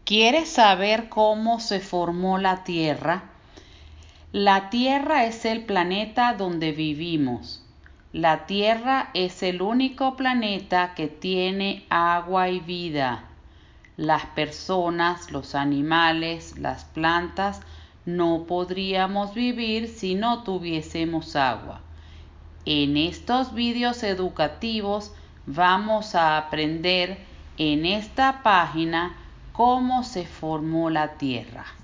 ¿Quieres saber cómo se formó la Tierra? La Tierra es el planeta donde vivimos. La Tierra es el único planeta que tiene agua y vida. Las personas, los animales, las plantas no podríamos vivir si no tuviésemos agua. En estos vídeos educativos vamos a aprender en esta página cómo se formó la Tierra.